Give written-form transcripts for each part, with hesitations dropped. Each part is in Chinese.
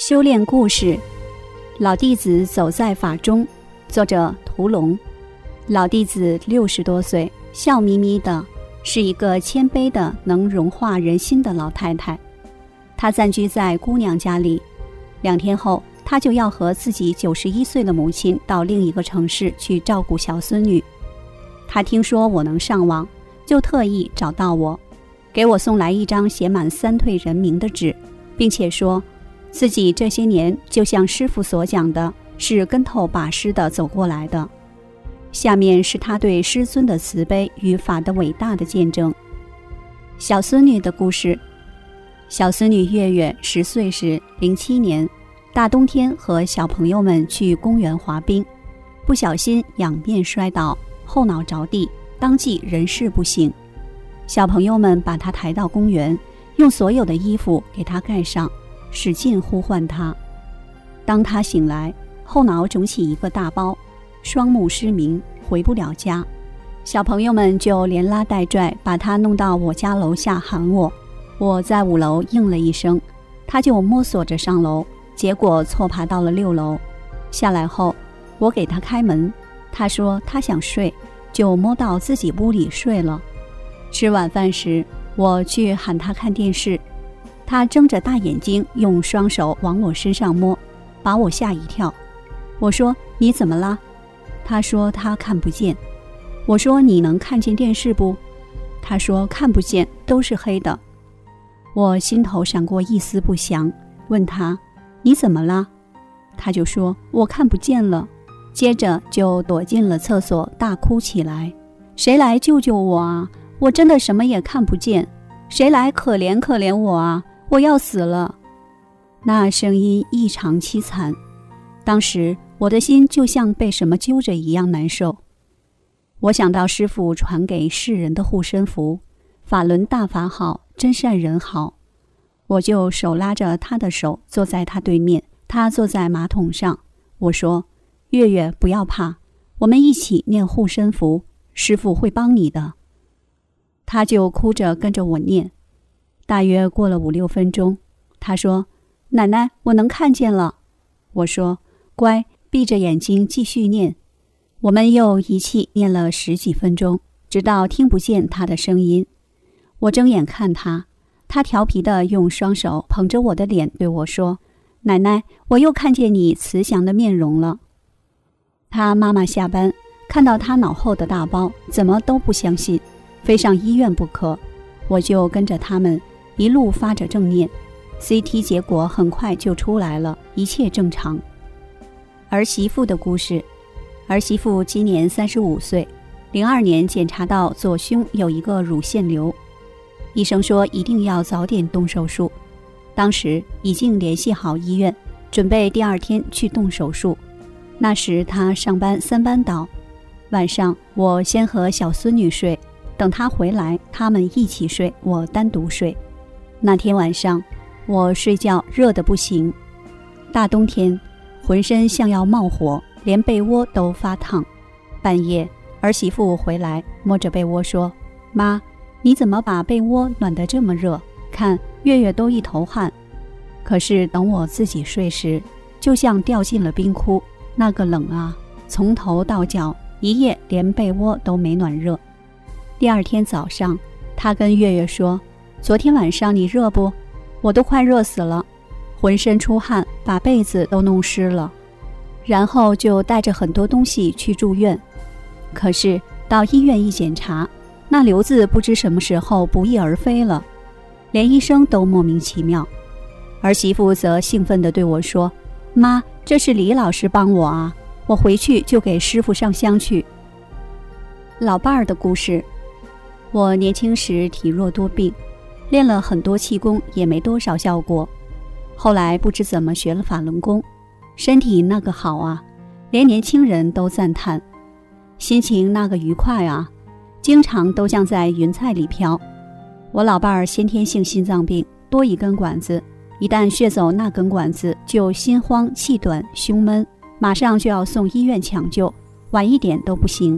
修炼故事，老弟子走在法中，作者屠龙。老弟子60多岁，笑眯眯的，是一个谦卑的能融化人心的老太太。她暂居在姑娘家里，2天后她就要和自己91岁的母亲到另一个城市去照顾小孙女。她听说我能上网，就特意找到我，给我送来一张写满3退人名的纸，并且说自己这些年就像师父所讲的，是跟头把师的走过来的。下面是他对师尊的慈悲与法的伟大的见证。小孙女的故事。小孙女月月10岁时，07年大冬天和小朋友们去公园滑冰，不小心仰面摔倒，后脑着地，当即人事不省。小朋友们把她抬到公园，用所有的衣服给她盖上，使劲呼唤她。当她醒来，后脑肿起一个大包，双目失明，回不了家。小朋友们就连拉带拽把她弄到我家楼下喊我。我在5楼应了一声，她就摸索着上楼，结果错爬到了6楼。下来后，我给她开门，她说她想睡，就摸到自己屋里睡了。吃晚饭时，我去喊她看电视，她睁着大眼睛，用双手往我身上摸，把我吓一跳。我说你怎么啦？她说她看不见。我说你能看见电视不？她说看不见，都是黑的。我心头闪过一丝不祥，问她你怎么啦？她就说我看不见了，接着就躲进了厕所大哭起来。谁来救救我啊？我真的什么也看不见，谁来可怜可怜我啊？我要死了。那声音异常凄惨，当时我的心就像被什么揪着一样难受。我想到师父传给世人的护身符，法轮大法好，真善人好。我就手拉着他的手，坐在他对面，他坐在马桶上。我说月月不要怕，我们一起念护身符，师父会帮你的。他就哭着跟着我念。大约过了5、6分钟，他说奶奶，我能看见了。我说乖，闭着眼睛继续念。我们又一起念了10几分钟，直到听不见他的声音。我睁眼看他，他调皮地用双手捧着我的脸对我说，奶奶，我又看见你慈祥的面容了。他妈妈下班看到他脑后的大包，怎么都不相信，非上医院不可。我就跟着他们一路发着正念， CT 结果很快就出来了，一切正常。儿媳妇的故事。儿媳妇今年35岁，02年检查到左胸有一个乳腺瘤，医生说一定要早点动手术。当时已经联系好医院，准备第2天去动手术。那时她上班3班倒，晚上我先和小孙女睡，等她回来他们一起睡，我单独睡。那天晚上我睡觉热得不行，大冬天浑身像要冒火，连被窝都发烫。半夜儿媳妇回来，摸着被窝说，妈，你怎么把被窝暖得这么热？看月月都一头汗。可是等我自己睡时，就像掉进了冰窟，那个冷啊，从头到脚一夜连被窝都没暖热。第2天早上，她跟月月说，昨天晚上你热不？我都快热死了，浑身出汗，把被子都弄湿了。然后就带着很多东西去住院。可是到医院一检查，那瘤子不知什么时候不翼而飞了，连医生都莫名其妙。儿媳妇则兴奋地对我说，妈，这是李老师帮我啊，我回去就给师父上香去。老伴儿的故事。我年轻时体弱多病，练了很多气功也没多少效果，后来不知怎么学了法轮功，身体那个好啊，连年轻人都赞叹，心情那个愉快啊，经常都像在云彩里飘。我老伴儿先天性心脏病，多一根管子，一旦血走那根管子就心慌气短胸闷，马上就要送医院抢救，晚一点都不行。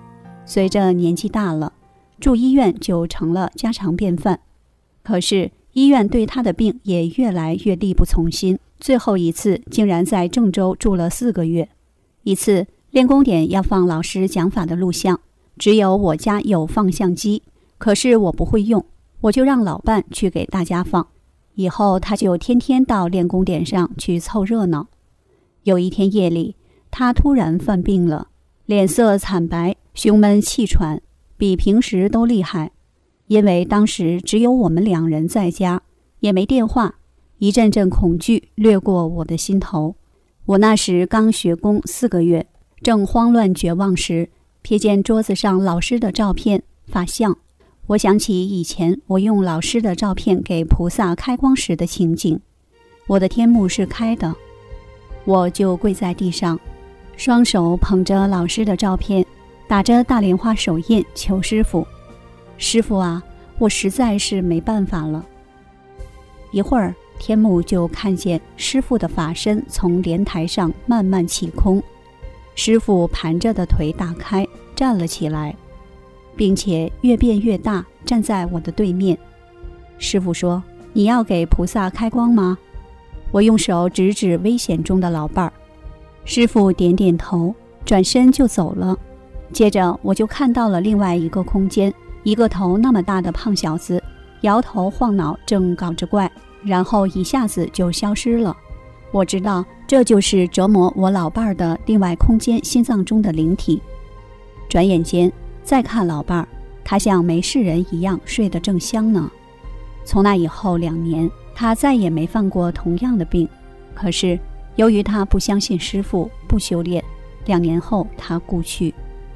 随着年纪大了，住医院就成了家常便饭。可是医院对他的病也越来越力不从心，最后一次竟然在郑州住了4个月。一次练功点要放老师讲法的录像，只有我家有放相机，可是我不会用，我就让老伴去给大家放。以后他就天天到练功点上去凑热闹。有一天夜里，他突然犯病了，脸色惨白，胸闷气喘，比平时都厉害。因为当时只有我们2人在家，也没电话，一阵阵恐惧掠过我的心头。我那时刚学功4个月，正慌乱绝望时，瞥见桌子上老师的照片法相，我想起以前我用老师的照片给菩萨开光时的情景，我的天目是开的。我就跪在地上，双手捧着老师的照片，打着大莲花手印求师父，师父啊，我实在是没办法了。一会儿天目就看见师父的法身从莲台上慢慢起空，师父盘着的腿打开站了起来，并且越变越大，站在我的对面。师父说，你要给菩萨开光吗？我用手指指危险中的老伴儿，师父点点头，转身就走了。接着我就看到了另外一个空间，一个头那么大的胖小子摇头晃脑，正搞着怪，然后一下子就消失了。我知道这就是折磨我老伴儿的另外空间心脏中的灵体。转眼间再看老伴儿，他像没事人一样睡得正香呢。从那以后2年，他再也没犯过同样的病。可是由于他不相信师父，不修炼，2年后他故去。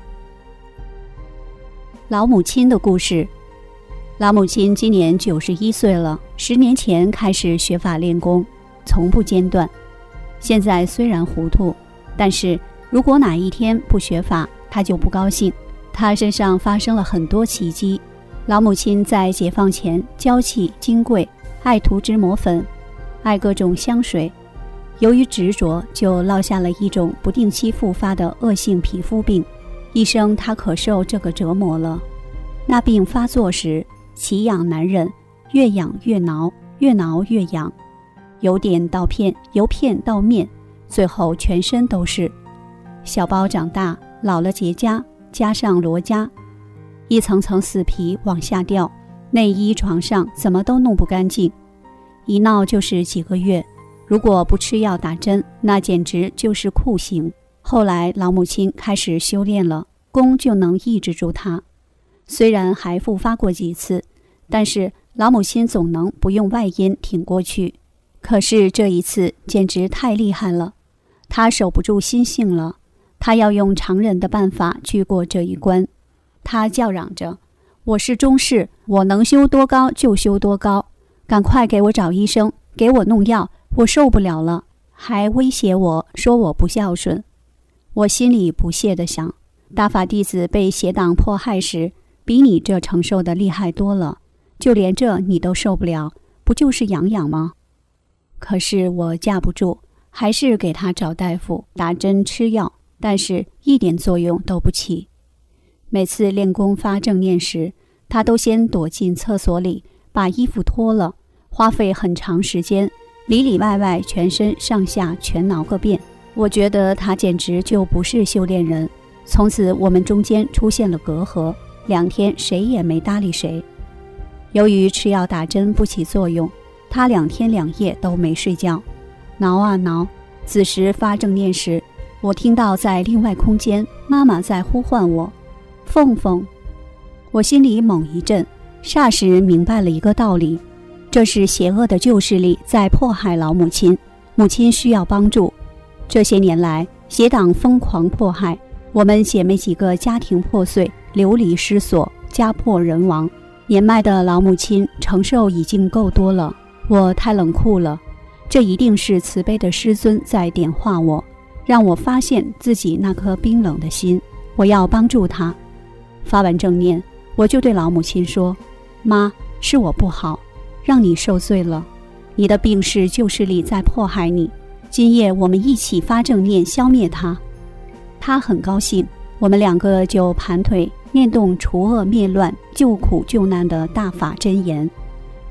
老母亲的故事。老母亲今年91岁了，10年前开始学法练功，从不间断。现在虽然糊涂，但是如果哪一天不学法，她就不高兴。她身上发生了很多奇迹。老母亲在解放前娇气金贵，爱涂脂抹粉，爱各种香水，由于执着，就落下了一种不定期复发的恶性皮肤病。一生她可受这个折磨了。那病发作时，奇痒难忍，越痒越挠，越挠越痒，由点到片，由片到面，最后全身都是。小包长大，老了结痂，加上罗痂，一层层死皮往下掉，内衣床上怎么都弄不干净，一闹就是几个月，如果不吃药打针，那简直就是酷刑。后来老母亲开始修炼了，功就能抑制住她。虽然还复发过几次，但是老母亲总能不用外因挺过去。可是这一次简直太厉害了，她守不住心性了，她要用常人的办法去过这一关。她叫嚷着，我是中士，我能修多高就修多高，赶快给我找医生，给我弄药，我受不了了，还威胁我说我不孝顺。我心里不屑地想，大法弟子被邪党迫害时，比你这承受的厉害多了，就连这你都受不了，不就是痒痒吗？可是我架不住，还是给他找大夫，打针吃药，但是一点作用都不起。每次练功发正念时，他都先躲进厕所里，把衣服脱了，花费很长时间，里里外外全身上下全挠个遍。我觉得他简直就不是修炼人。从此我们中间出现了隔阂，2天谁也没搭理谁。由于吃药打针不起作用，他2天2夜都没睡觉，挠啊挠。此时发正念时，我听到在另外空间妈妈在呼唤我，凤凤。我心里猛一震，霎时明白了一个道理，这是邪恶的旧势力在迫害老母亲，母亲需要帮助。这些年来，邪党疯狂迫害我们姐妹几个，家庭破碎，流离失所，家破人亡。年迈的老母亲承受已经够多了，我太冷酷了。这一定是慈悲的师尊在点化我，让我发现自己那颗冰冷的心，我要帮助她。发完正念，我就对老母亲说，妈，是我不好，让你受罪了，你的病是旧势力在迫害你，今夜我们一起发正念消灭它。她很高兴，我们2个就盘腿念动除恶灭乱救苦救难的大法真言，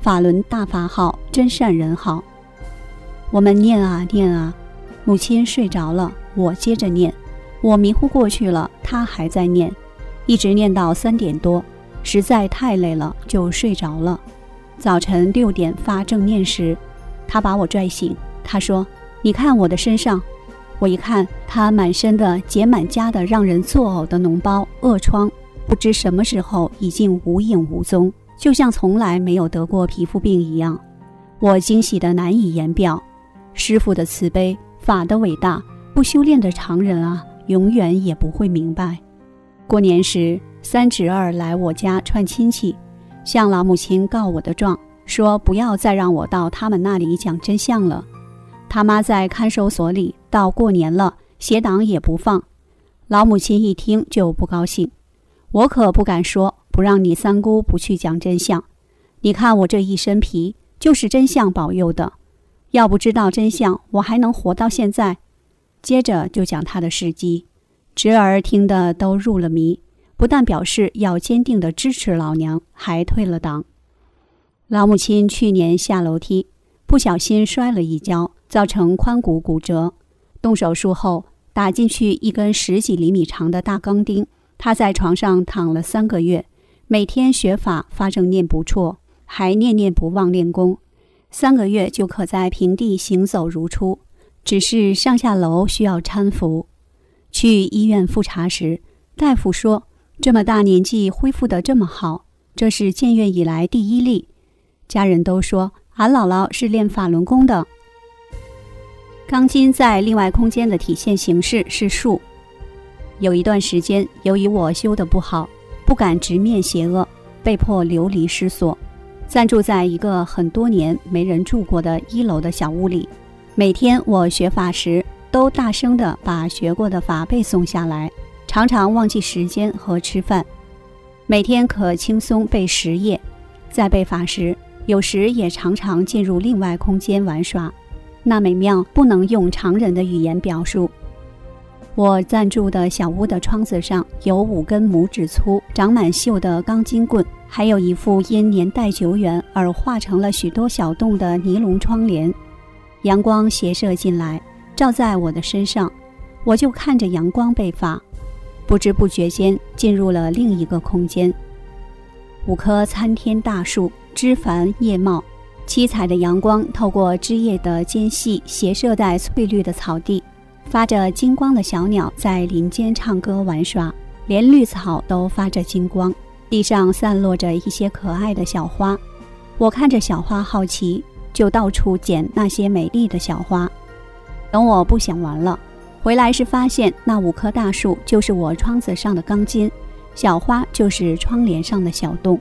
法轮大法好，真善人好。我们念啊念啊，母亲睡着了，我接着念，我迷糊过去了，她还在念，一直念到3点多，实在太累了，就睡着了。早晨6点发正念时，她把我拽醒，她说：“你看我的身上。”我一看，她满身的结满痂的让人作呕的脓包、恶疮，不知什么时候已经无影无踪，就像从来没有得过皮肤病一样。我惊喜得难以言表。师父的慈悲，法的伟大，不修炼的常人啊，永远也不会明白。过年时，3侄儿来我家串亲戚，向老母亲告我的状，说不要再让我到他们那里讲真相了。他妈在看守所里，到过年了，邪党也不放。老母亲一听就不高兴，我可不敢说不让你三姑不去讲真相。你看我这一身皮，就是真相保佑的。要不知道真相，我还能活到现在？接着就讲他的事迹，侄儿听得都入了迷，不但表示要坚定地支持老娘，还退了党。老母亲去年下楼梯，不小心摔了一跤，造成髋骨骨折。动手术后，打进去一根10几厘米长的大钢钉。她在床上躺了3个月，每天学法发正念不辍，还念念不忘练功。3个月就可在平地行走如初，只是上下楼需要搀扶。去医院复查时，大夫说这么大年纪恢复得这么好，这是建院以来第1例。家人都说俺姥姥是练法轮功的。钢筋在另外空间的体现形式是术。有一段时间，由于我修得不好，不敢直面邪恶，被迫流离失所，暂住在一个很多年没人住过的1楼的小屋里。每天我学法时，都大声地把学过的法背诵下来，常常忘记时间和吃饭。每天可轻松背10页。在背法时，有时也常常进入另外空间玩耍，那美妙不能用常人的语言表述。我暂住的小屋的窗子上有5根拇指粗、长满锈的钢筋棍，还有一副因年代久远而化成了许多小洞的尼龙窗帘。阳光斜射进来，照在我的身上，我就看着阳光背法，不知不觉间进入了另一个空间。5棵参天大树，枝繁叶茂，七彩的阳光透过枝叶的间隙斜射在翠绿的草地，发着金光的小鸟在林间唱歌玩耍，连绿草都发着金光，地上散落着一些可爱的小花。我看着小花好奇，就到处捡那些美丽的小花。等我不想玩了，回来时发现那5棵大树就是我窗子上的钢筋，小花就是窗帘上的小洞。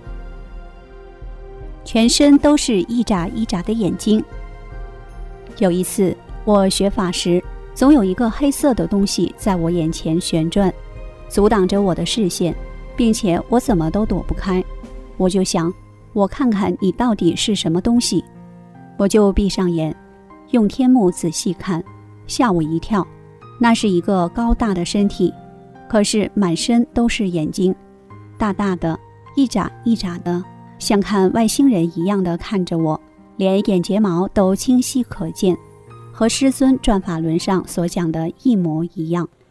全身都是一眨一眨的眼睛。有一次我学法时，总有一个黑色的东西在我眼前旋转，阻挡着我的视线，并且我怎么都躲不开。我就想，我看看你到底是什么东西。我就闭上眼，用天目仔细看，吓我一跳。那是一个高大的身体，可是满身都是眼睛，大大的，一眨一眨的，像看外星人一样的看着我，连眼睫毛都清晰可见，和师尊转法轮上所讲的一模一样。